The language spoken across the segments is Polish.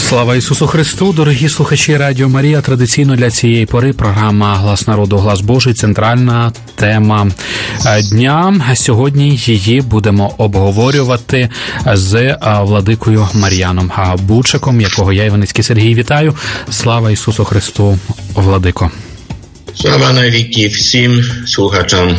Слава Ісусу Христу, дорогі слухачі Радіо Марія. Традиційно для цієї пори програма «Глас народу, глас Божий» – центральна тема дня. Сьогодні її будемо обговорювати з владикою Мар'яном Бучиком, якого я, Іваницький Сергій, вітаю. Слава Ісусу Христу, владико. Слава навіки всім слухачам.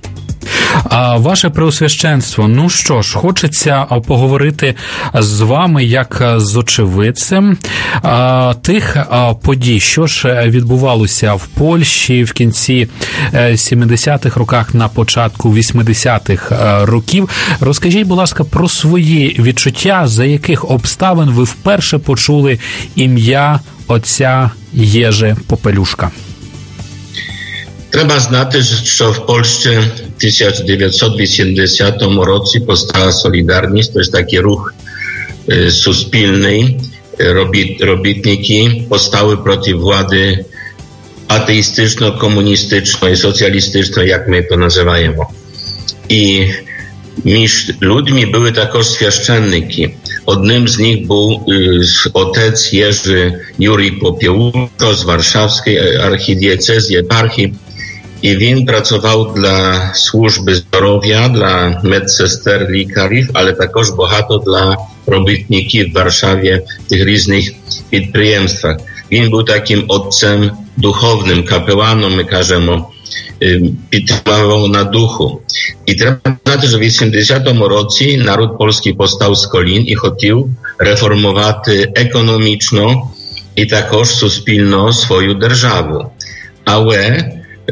Ваше Преосвященство, ну що ж, хочеться поговорити з вами як з очевидцем тих подій, що ж відбувалося в Польщі в кінці 70-х роках, на початку 80-х років. Розкажіть, будь ласка, про свої відчуття, за яких обставин ви вперше почули ім'я отця Єжи Попелюшка. Треба знати, що в Польщі в 1980 році powstała Solidarność, to jest taki ruch suspilny, robitniki powstały przeciw władzy ateistyczno-komunistycznej, socjalistycznej, jak my to nazywamy. I między ludźmi były także święcenniki. Jednym z nich był otec Jerzy Jurij Popiełuszko z warszawskiej archidiecezji, eparchii. I він працював для служби здоров'я, для медсестер, лікарів, але також багато для робітників в Варшаві в тих різних підприємствах. Він був таким отцем духовним, капеланом, ми кажемо, підтримував на духу. І треба знати, що в 80-му році народ польський повстав з колін і хотів реформувати економічно і також суспільно свою державу. Але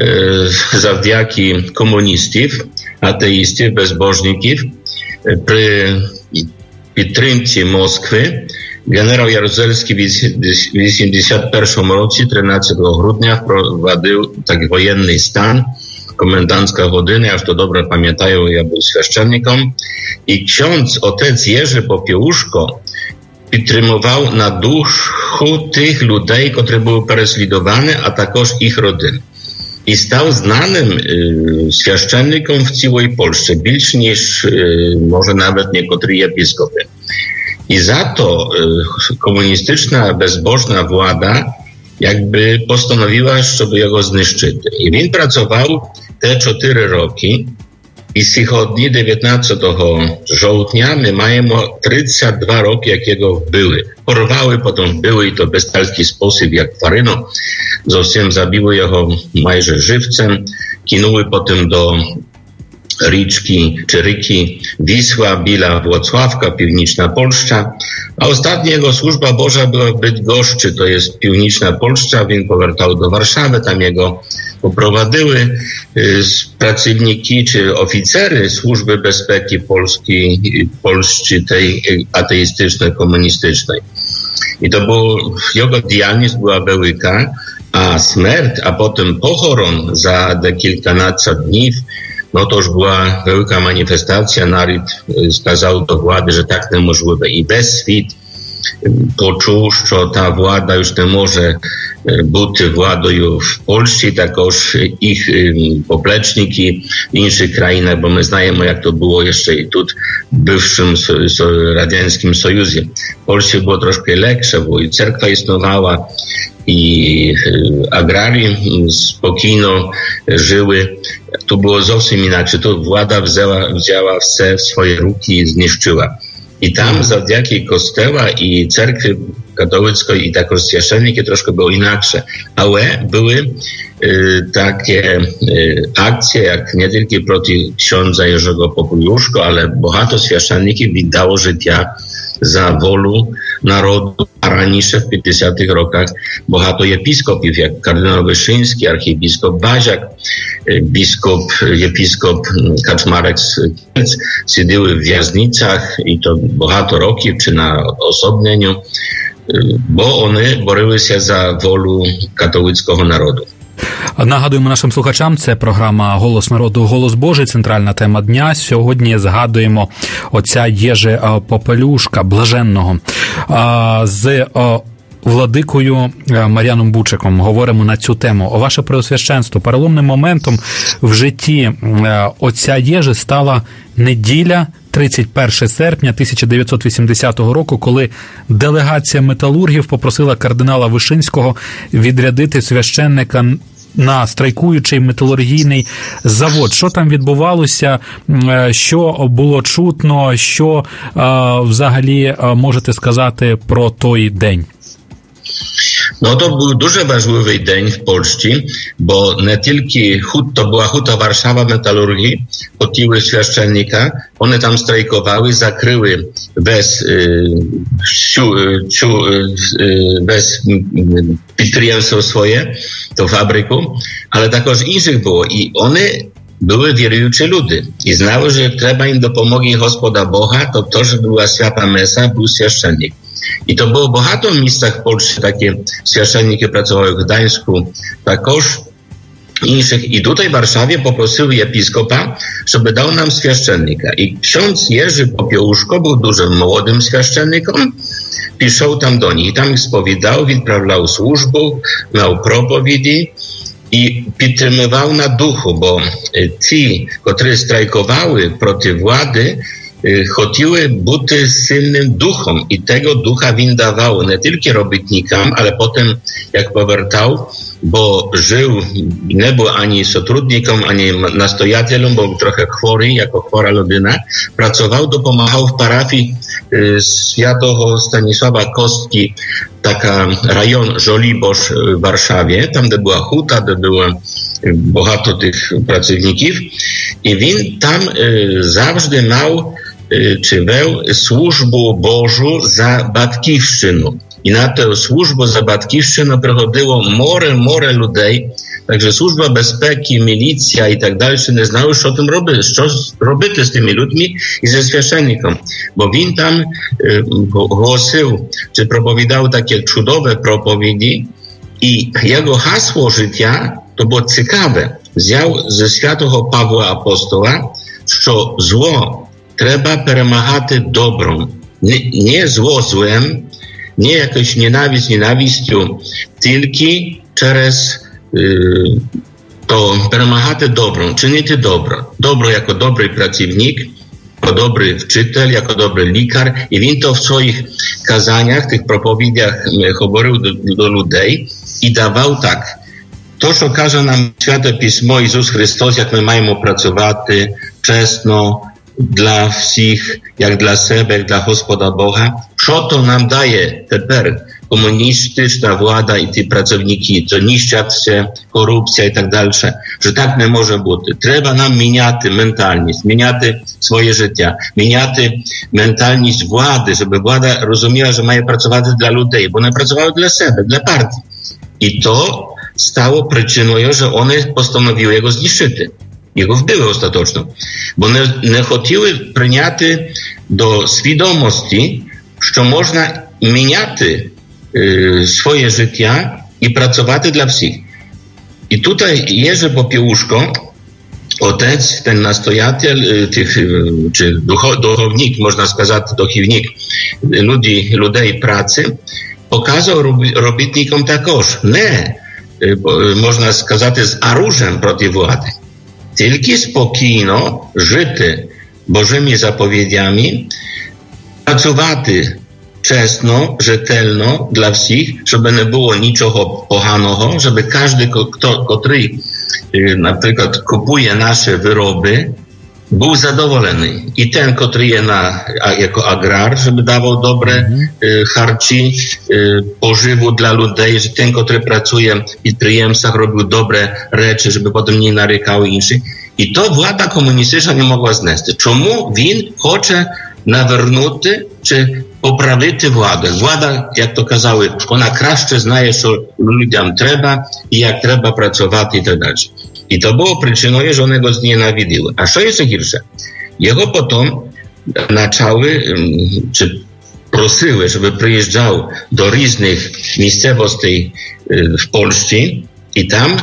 завдяки комуністів, атеїстів, безбожників, при підтримці Москви, генерал Jaruzelski в 81 році, 13 грудня, впровадив так воєнний стан, комендантська година, я ж то добре пам'ятаю, я був священником, і ksiądz, отець Єжи Попєушко, підтримував на духу тих людей, котрі були переслідувані, а також їх родин. I stał znanym święcennikiem w całej Polsce, więcej niż może nawet niektórzy episkopy. I za to komunistyczna, bezbożna władza jakby postanowiła, żeby jego zniszczyć. I on pracował te 4 roki i z tych dni 19 żołdnia my mamy 32 roki, jakiego były. Porwały, potem były i to w taki sposób jak Faryno. Zowsiem zabiły jego majże żywcem, kinuły potem do Riczki czy Ryki Wisła, Bila, Włocławka, Piwniczna Polszcza, a ostatnia jego służba Boża była w Bydgoszczy, to jest Piwniczna Polszcza, więc powracał do Warszawy, tam jego poprowadziły pracowniki czy oficery służby bezpieki Polski, tej ateistycznej, komunistycznej. I to było, jego działalność była wielka, a śmierć, a potem pochoron za kilkanaście dni, no to już była wielka manifestacja, naród skazał do władzy, że tak niemożliwe. I bez świt poczuł, że ta władza już nie może być władą w Polsce, także ich popleczniki w innych krajach, bo my znamy, jak to było jeszcze i tu w bywszym Radzieckim Sojuzie. W Polsce było troszkę lepsze, bo i cerkwa istniała, i agrarium spokojno żyły. Tu było zupełnie inaczej. Tu władza wzięła w swoje ruki i zniszczyła. I tam zawdzięki kościoła i cerkwi katolickiej i także święcenniki troszkę było inaczej. Ale były takie akcje, jak nie tylko proti księdza Jerzego Popiełuszko, ale bohato święcenników відdało życia za wolę narodu, a раніше w 50-tych rokach bohato episkopów, jak kardynał Wyszyński, archiepiskop Baziak, episkop Kaczmarek z Kielc, siedziły w wязnicach i to bohato roki, czy na osobnieniu, bo one боролися się za wolę katolickiego narodu. Нагадуємо нашим слухачам, це програма «Голос народу, голос Божий», центральна тема дня. Сьогодні згадуємо отця Єжи Попелюшка, блаженного, з владикою Мар'яном Бучиком говоримо на цю тему. Ваше Преосвященство, переломним моментом в житті отця Єжи стала неділя 31 серпня 1980 року, коли делегація металургів попросила кардинала Вишинського відрядити священника на страйкуючий металургійний завод. Що там відбувалося, що було чутно, що взагалі можете сказати про той день? No to był дуже важливий день в Польщі, бо не тільки to była huta Warszawa metalurgii, хотіли священника, вони там страйкували, закрили весь підприємство своє, ту фабрику, але також інших було. І вони były wierujące ludy i znały, że trzeba im dopomogli Gospoda Boha, to, że była święta mesa, był święcennik. I to było багато w miejscach w Polsce, takie święcenniki pracowały w Gdańsku, takoż innych. I tutaj w Warszawie poprosiły episkopa, żeby dał nam święcennika. I ksiądz Jerzy Popiełuszko był dużym młodym święcennikiem, piszał tam do nich, tam ich spowiadał, wyprawiał służbę, miał propowiedzi i підтримував na duchu, bo ci, którzy strajkowały przeciw władzy, chcieli być silnym duchem i tego ducha win dawał nie tylko robotnikom, ale potem jak powracał, bo żył, nie był ani sotrudnikom, ani nastojatelom, był trochę chory, jako chora ludyna, pracował, dopomagał w parafii świętego Stanisława Kostki, taka rejon Żoliborz w Warszawie, tam gdzie była huta, gdzie było bogato tych pracowników i win tam zawsze miał czy weł służbę Bożą za Batkiewszczyną. I na tę służbę za Batkiewszczyną przychodziło more ludzi, także służba bezpieki, milicja i tak dalej nie znały, co tym robić z tymi ludźmi i ze święcennikiem. Bo win tam głosił, czy propowiadał takie cudowe propowiedzi i jego hasło życia to było ciekawe. Wziął ze świętego Pawła Apostoła, że zło trzeba перемагати dobrą. Nie zło złem, nie jakąś nienawiścią, tylko przez to перемагати dobrą, czynić dobro. Dobro jako dobry pracownik, jako dobry wczytel, jako dobry likar. I on to w swoich kazaniach, tych propowiedziach mówił do ludzi i dawał tak. To, co każe nam Święte Pismo, Jezus Chrystus, jak my mamy pracować czesno, dla wszystkich, jak dla siebie, jak dla Gospoda Boga. Co to nam daje teraz komunistyczna władza i ci pracowniki, co niszczą się, korupcja i tak dalej, że tak nie może być. Trzeba nam zmieniać mentalność, zmieniać swoje życie, zmieniać mentalność władzy, żeby władza rozumiała, że ma pracować dla ludzi, bo one pracowały dla siebie, dla partii. I to stało przyczyną, że one postanowiły jego zniszczyć. Jego wbyły ostatecznie, bo nie chciały przyjąć do świadomości, że można zmieniać swoje życie i pracować dla wszystkich. I tutaj Jerzy Popiełuszko, otec, ten nastojatel, czy duchownik, można сказать, duchownik ludzi pracy, pokazał robotnikom takoż, nie, można сказать, z orężem przeciw władzy. Tylko spokojno żyty Bożymi zapowiedziami, pracować czesno, rzetelno dla wszystkich, żeby nie było niczego poganego, żeby każdy, który na przykład kupuje nasze wyroby, był zadowolony. I ten, który je jako agrar, żeby dawał dobre harci, pożywu dla ludzi, że ten, który pracuje w підприємствах, robił dobre rzeczy, żeby potem nie narykały innych. I to władza komunistyczna nie mogła znieść. Czemu win chce nawrócić, czy poprawić władzę? Władza, jak to kazały, ona kraще znaje, co ludziom trzeba i jak trzeba pracować i tak dalej. I to było przyczyną, że one go znienawidziły. A co jeszcze gorsze? Jego potem zaczęły, czy prosiły, żeby przyjeżdżał do różnych miejscowości w Polsce i tam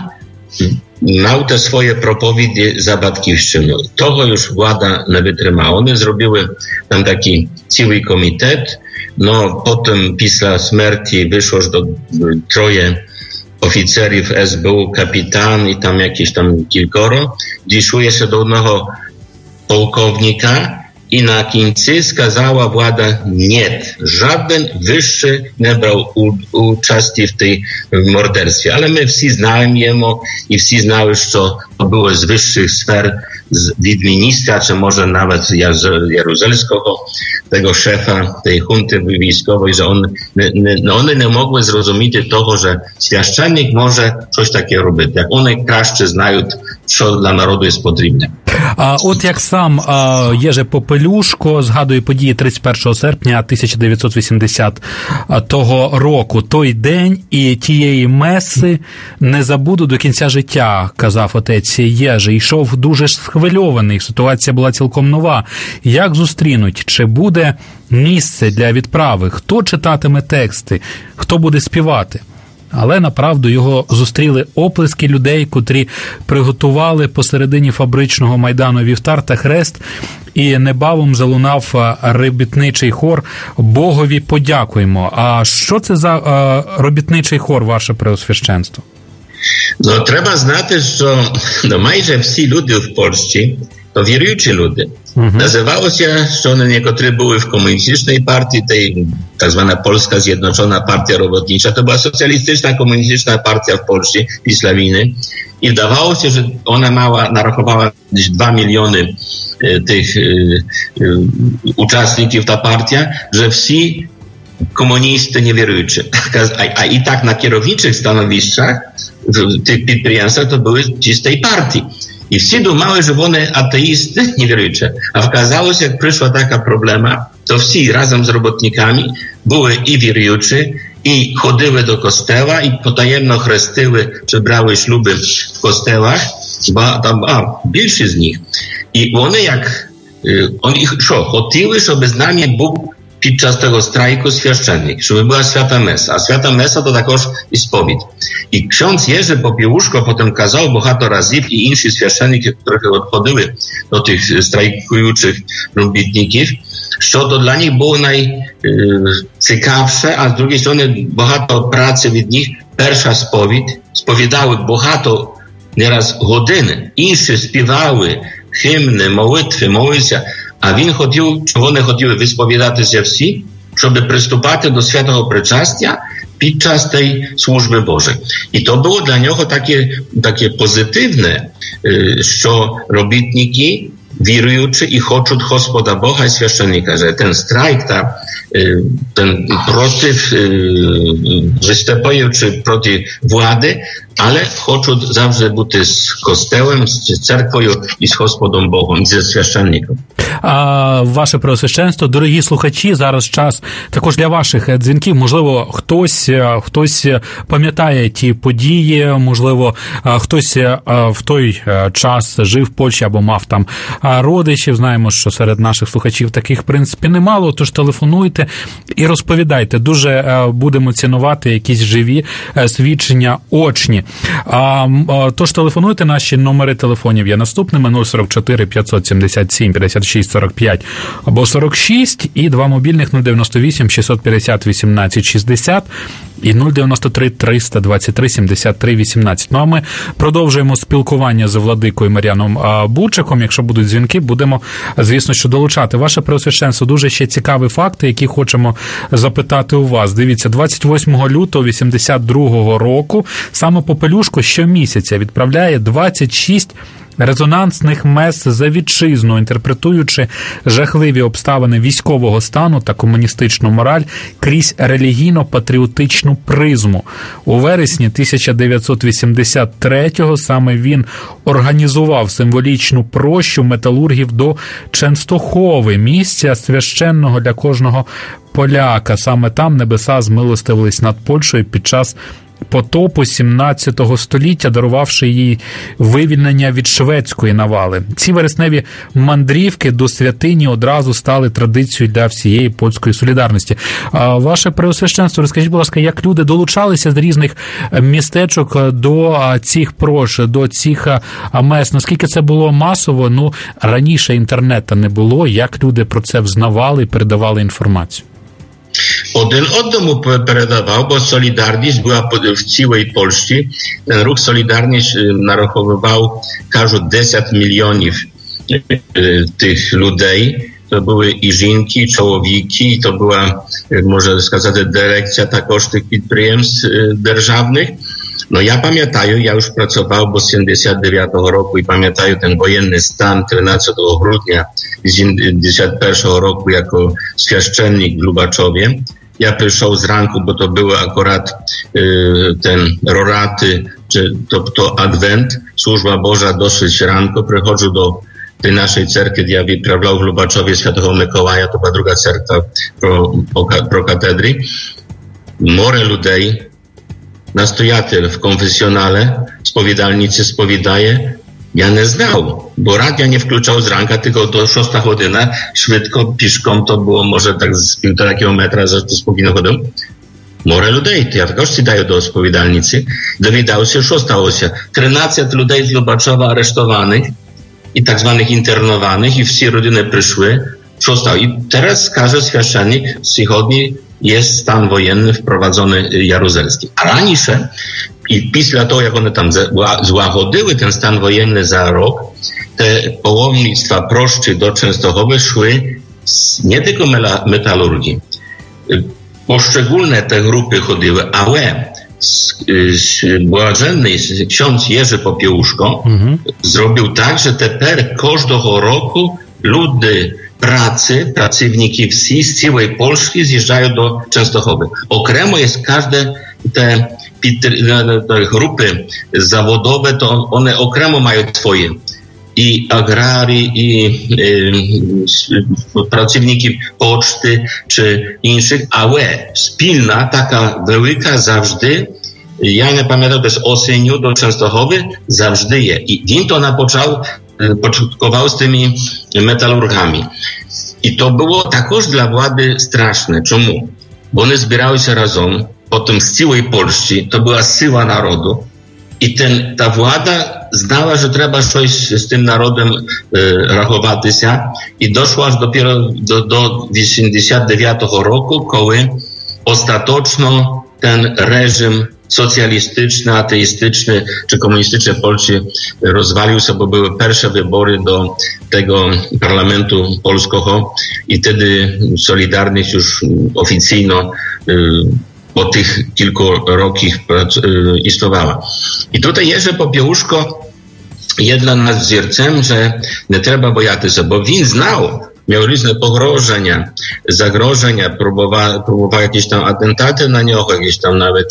miał te swoje propowiedzi za Batkiewszczyną. Tego już władza nie wytrzymała. One zrobiły tam taki cały komitet. No, potem pisla śmierci wyszło do troje oficerów SBU, kapitan i tam jakieś tam kilkoro. Dziszuje się do jednego pułkownika i na końcu skazała władza nie. Żaden wyższy nie brał uczestnictwa w tej morderstwie. Ale my wszyscy znamy jemu i wszyscy znały, że to było z wyższych sfer від міністра, чи може навіть Ярузельського, tego szefa tej hunty wojskowej, że one nie mogły zrozumieć tego, że świященник może coś takiego robić. Jak one краще знають, що для народу є потрібне. От як сам Єжи Попелюшко згадує події 31 серпня 1980 року, той день і тієї меси не забуду до кінця життя, казав отець Єжи. Йшов дуже схвильований, ситуація була цілком нова. Як зустрінуть? Чи буде місце для відправи? Хто читатиме тексти? Хто буде співати? Але, направду, його зустріли оплески людей, котрі приготували посередині фабричного майдану вівтар та хрест, і небавом залунав робітничий хор «Богові подякуємо». А що це за робітничий хор, ваше преосвященство? Ну, треба знати, що майже всі люди в Польщі to wierujący ludzie. Nazywało się, że one niektóre były w komunistycznej partii, tej tak zwana Polska Zjednoczona Partia Robotnicza. To była socjalistyczna, komunistyczna partia w Polsce, Wisławiny. I wydawało się, że ona narachowała gdzieś 2 miliony tych uczestników ta partia, że wsi komunisty niewierujący. A i tak na kierowniczych stanowiskach w tych підприємствах to były ci z tej partii. I wszyscy думали, że one ateisty niewierujące. A okazało się, jak przyszła taka problema, to wszyscy razem z robotnikami były i wierujący, i chodziły do kościoła, i potajemno chrestyły, czy brały śluby w kościołach, bo tam większość z nich. I one oni chodziły, żeby z nami Bóg podczas tego strajku świященник, żeby była święta mesa. A święta mesa to також i spowiedź. I ksiądz Jerzy Popiełuszko potem kazał bohato Razip i inni świященники, które odchodziły do tych strajkujących robotników, że to dla nich było najciekawsze, a z drugiej strony bohato pracy від nich, pierwsza spowiedź, spowiadały bohato nieraz godziny, inni śpiewały hymny, mołitwy, mołyся, a він хотів, чи вони хотіли висповідатися всі, щоб приступати до святого причастя під час tej служби Божої. І то було для нього таке позитивне, що робітники wierujący i chcą Gospoda Boga i świященника, że ten strajk, ten protyw występujący protiv władzy, ale chcą zawsze być z Kościołem, z cerkвою і з Господом Богом, зі священником. Ваше Преосвященство, дорогі слухачі, зараз час також для ваших дзвінків. Можливо, хтось пам'ятає ті події, можливо, хтось в той час жив в Польщі або мав там родичів. Знаємо, що серед наших слухачів таких, в принципі, немало, тож телефонуйте і розповідайте. Дуже будемо цінувати якісь живі свідчення очні. Тож телефонуйте, наші номери телефонів є наступними: 044 577 56 45 або 46 і два мобільних 098 650 18 60 і 093 323 73 18. Ну а ми продовжуємо спілкування з владикою Мар'яном Бучаком. Якщо будуть дзвінки, будемо, звісно, що долучати. Ваше Преосвященство, дуже ще цікаві факти, які хочемо запитати у вас. Дивіться, 28 лютого 82 року саме Попелюшко щомісяця відправляє 26 резонансних мес за вітчизну, інтерпретуючи жахливі обставини військового стану та комуністичну мораль крізь релігійно-патріотичну призму. У вересні 1983-го саме він організував символічну прощу металургів до Ченстохови, місця священного для кожного поляка. Саме там небеса змилостивились над Польщею під час потопу 17 століття, дарувавши їй вивільнення від шведської навали. Ці вересневі мандрівки до святині одразу стали традицією для всієї польської солідарності. Ваше Преосвященство, розкажіть, будь ласка, як люди долучалися з різних містечок до цих прош, до цих мес? Наскільки це було масово? Раніше інтернету не було. Як люди про це взнавали і передавали інформацію? Один одному передавав, бо солідарність була в цілій Польщі. Ten ruch Solidarność narachowywał, кажуть, 10 мільйонів тих людей, to były i жінки, чоловіки, to była, można сказати, dyrekcja також tych підприємств державних. No ja pamiętaję, ja już pracował z 79 roku i pamiętaję ten wojenny stan 13 grudnia 1991 roku jako świeszczennik w Lubaczowie. Ja przyszedł z ranku, bo to były akurat ten roraty, czy to adwent, służba Boża dosyć ranko, przychodził do tej naszej cerkwi, gdzie ja wyprawiał w Lubaczowie Świętego Mikołaja, to była druga cerkwa pro katedry. More ludzi, nastojatel w konfesjonale, spowiedalnicy spowiedaje, ja nie znał, bo radia nie wkluczał z ranka, tylko do 6 godzina, szybko, piszką, to było może tak z 1,5 kilometra, za to spokojnie chodzą. More ludzi, to ja też ci daję do spowiedalnicy, dowiedział się, co stało się. 13 ludzi z Lubaczowa aresztowanych i tak zwanych internowanych i wszystkie rodziny przyszły, co stało. I teraz każe świeszczennik z przychodni jest stan wojenny wprowadzony jaruzelski. A raніше, i pisla toho, jak one tam złagodyły ten stan wojenny za rok, te połomnictwa proszczy do Częstochowy szły nie tylko metalurgii. Poszczególne te grupy chodziły, ale błażenny ksiądz Jerzy Popiełuszko zrobił tak, że teper każdego roku ludy pracy, pracowniki wsi z całej Polski zjeżdżają do Częstochowy. Okremo jest każde te grupy zawodowe, to one okremo mają swoje. I agrarii, i pracowniki poczty, czy innych, ale spilna, taka wielka zawsze, ja nie pamiętam, też oseniu do Częstochowy zawsze je. I dzień to początkował z tymi metalurgami. I to było także dla władzy straszne. Czemu? Bo one zbierały się razem, potem z całej Polski, to była siła narodu. I ta władza znała, że trzeba coś z tym narodem rachować się i doszła aż dopiero do 89 roku, kiedy ostatecznie ten reżim socjalistyczny, ateistyczny czy komunistyczny w Polsce rozwalił się, bo były pierwsze wybory do tego parlamentu polskiego i wtedy Solidarność już oficjalnie po tych kilku rokach istniała. I tutaj Jerzy Popiełuszko jest dla nas wzorcem, że nie trzeba bojać się, bo win znał, miał różne pogrożenia, zagrożenia, próbował jakieś tam atentaty na niego, jakieś tam nawet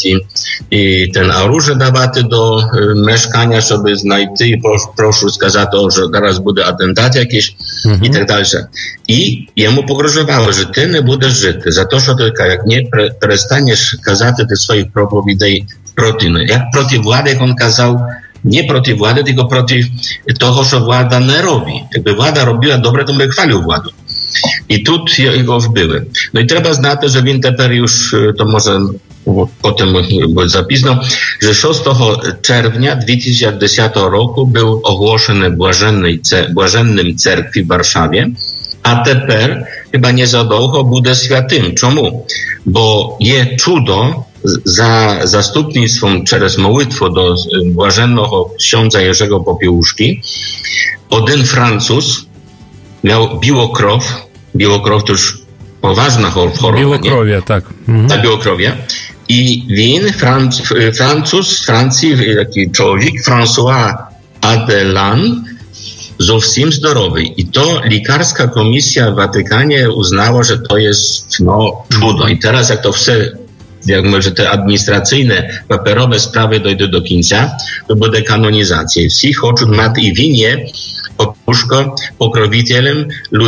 i ten oręże dawaty do mieszkania, żeby znajти i proszę skazać, że teraz będzie atentat jakiś i tak dalej. I jemu pogrożowało, że ty nie będziesz żyty, za to, że tylko jak nie przestaniesz kazać tych swoich propowiedzi jak proti władzy, jak on kazał, nie proti władzy, tylko proti toho, co władza nie robi. Jakby władza robiła dobre, to by chwalił władzę. I tu jego wbyły. No i trzeba znać, że Winteper już, to może potem być zapisano, że 6 czerwca 2010 roku był ogłoszony błażennym cerkwi w Warszawie, a teper chyba nie za długo będzie świętym. Czemu? Bo je cudo za zastupnictwem przez modlitwę do błażennego księdza Jerzego Popiełuszki, jeden Francuz miał białokrow to już poważna choroba. Białokrowie, tak. Ta białokrowie. I Francuz z Francji, taki człowiek, François Adelan, zupełnie zdrowy. I to lekarska komisja w Watykanie uznała, że to jest cudo. I teraz jak to jak może te administracyjne, papierowe sprawy dojdą do końca, to będzie kanonizacja. Wszyscy chcą mieć i winie Popiełuszko pokrowicielem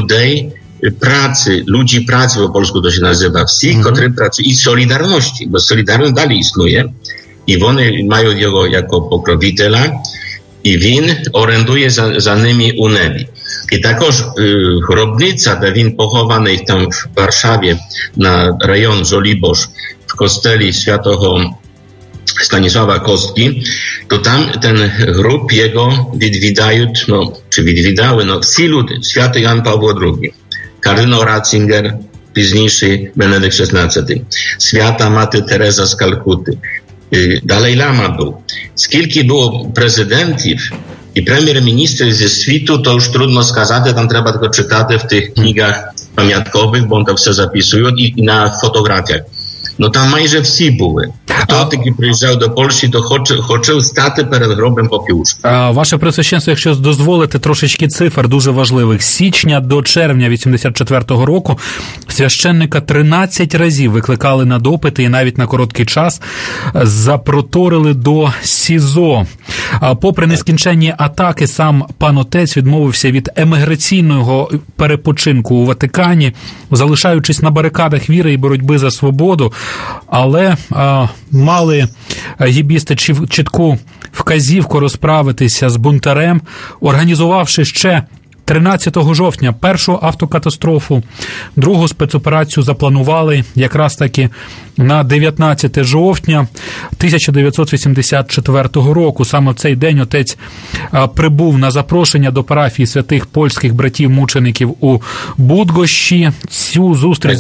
ludzi pracy, po polsku to się nazywa, wszyscy, którzy pracują i Solidarności, bo Solidarność dalej istnieje i one mają jego jako pokrowiciela i win oręduje za nimi u nebi. I takoż grobnica, gdzie win pochowany tam w Warszawie na rejon Żoliborz w kosteli świętego Stanisława Kostki, to tam ten grób jego widwidają, wsi ludy, święty Jan Paweł II, kardynał Ratzinger, późniejszy Benedykt XVI, święta Maty Teresa z Kalkuty, Dalaj Lama był. Skilki było prezydentów І прем'єр-міністр зі світу, то ж трудно сказати, там треба tylko czytати в тих книгах пам'яткових, бо он там все записує, і на фотографіях. No tam майже всі були. Хто таки приїжджав до Польщі, то хоче стати перед гробом Попілушка. Ваше Преосвященство, якщо дозволите трошечки цифр дуже важливих. З січня до червня 84-го року священника 13 разів викликали на допити і навіть на короткий час запроторили до СІЗО. Попри нескінченні атаки, сам пан отець відмовився від еміграційного перепочинку у Ватикані, залишаючись на барикадах віри і боротьби за свободу, але мали гібісти чітку вказівку розправитися з бунтарем, організувавши ще 13 жовтня першу автокатастрофу, другу спецоперацію запланували якраз таки на 19 жовтня 1984 року. Саме в цей день отець прибув на запрошення до парафії святих польських братів-мучеників у Будгощі. Цю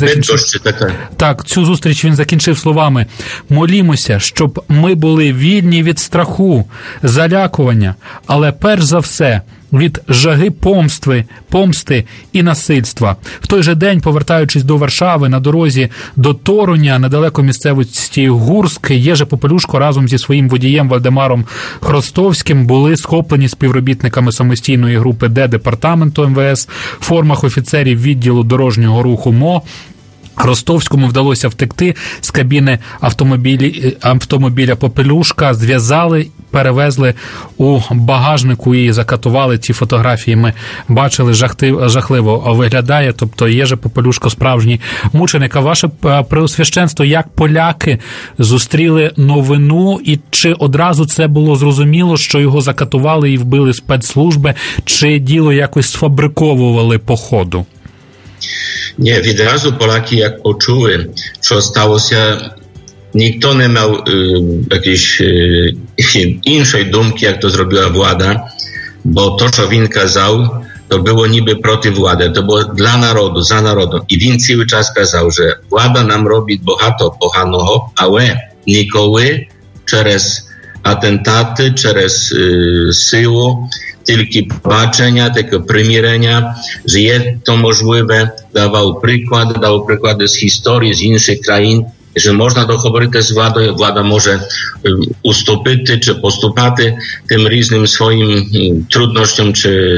зустріч він закінчив словами: «Молімося, щоб ми були вільні від страху, залякування, але перш за все від жаги помсти і насильства». В той же день, повертаючись до Варшави, на дорозі до Торуня, недалеко місцевості Гурськ, Єжи Попелюшко разом зі своїм водієм Вальдемаром Хростовським були схоплені співробітниками самостійної групи Д департаменту МВС в формах офіцерів відділу дорожнього руху МО. Ростовському вдалося втекти з кабіни автомобіля Попелюшка, зв'язали, перевезли у багажнику і закатували. Ці фотографії ми бачили, жахливо виглядає, тобто Єжи Попелюшко справжній мученик. А ваше Преосвященство, як поляки зустріли новину, і чи одразу це було зрозуміло, що його закатували і вбили спецслужби, чи діло якось сфабриковували по ходу? Nie, відразу поляки як почули, що сталося, ніхто не мав якоїсь іншої думки, як то зробила влада, бо то, що він казав, to było niby проти влади, to było dla narodu, za narodem. I він цілий час казав, що влада нам робить багато поганого, але ніколи через атентати, через силу, тільки побачення, таке примирення, що є то можливе, давав приклади з історії, з інших країн, що можна договорити з владою, влада може уступити чи поступати тим різним своїм труднощам,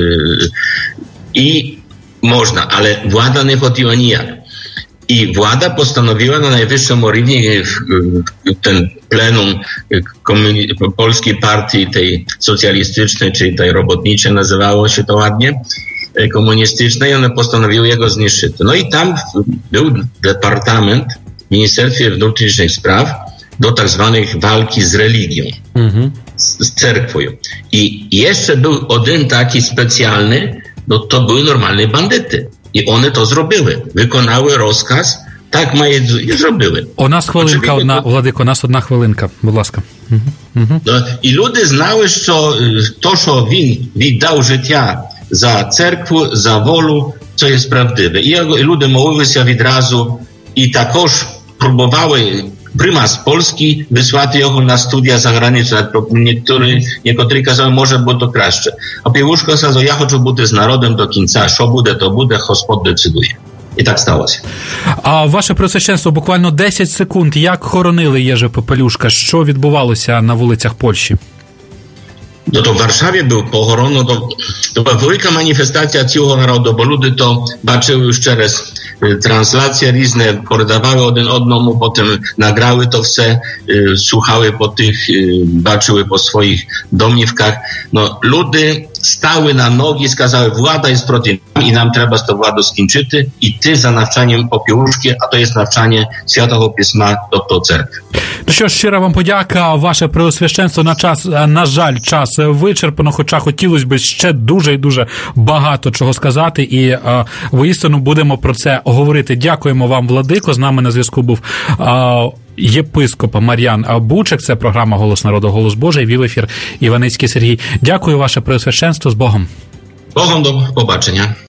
і можна, але влада не хотіла ніяк. I władza postanowiła na najwyższym równie ten plenum Polskiej Partii, tej socjalistycznej, czyli tej robotniczej, nazywało się to ładnie, komunistycznej, one postanowiły jego zniszczyć. No i tam był departament w Ministerstwie Wewnętrznych Spraw do tak zwanych walki z religią, z cerkwią. I jeszcze był jeden taki specjalny, no to były normalne bandyty. І вони то зробили, виконали розказ, так має і зробили. У нас хвилинка, Владико, у нас одна хвилинка, будь ласка. І люди знали, що то, що він віддав життя за церкву, за волю, це є справедливе. І люди молилися відразу, і також пробували prymas Polski wysłać jego na studia zagraniczne. Niektórzy казали, może było to краще. A Півушко сказав, я хочу бути з народом до кінця. Що буде, то буде, Господь децидує. І так сталося. А ваше Преосвященство, буквально 10 секунд. Як хоронили Єжи Попелюшка? Що відбувалося на вулицях Польщі? No to w Warszawie był pochoron, to była wielka manifestacja całego narodu, bo ludzie to baczyły już przez translacje różne, podawały jeden odnemu, potem nagrały to все, słuchały po tych, baczyły po swoich domówkach. No, ludzie stały na nogi, skazały, władza jest przeciw nam i nam trzeba z tą władą skończyć i ty za nawczaniem Popiełuszki, a to jest nawczanie Świętego Pisma do cerkwi. Ну що ж, щира вам подяка, ваше Преосвященство. На жаль, час вичерпано, хоча хотілося б ще дуже і дуже багато чого сказати, і воістину будемо про це говорити. Дякуємо вам, Владико. З нами на зв'язку був єпископ Мар'ян Бучик. Це програма «Голос народу», «Голос Божий», вів ефір Іваницький Сергій. Дякую, ваше Преосвященство, з Богом. Богом, до побачення.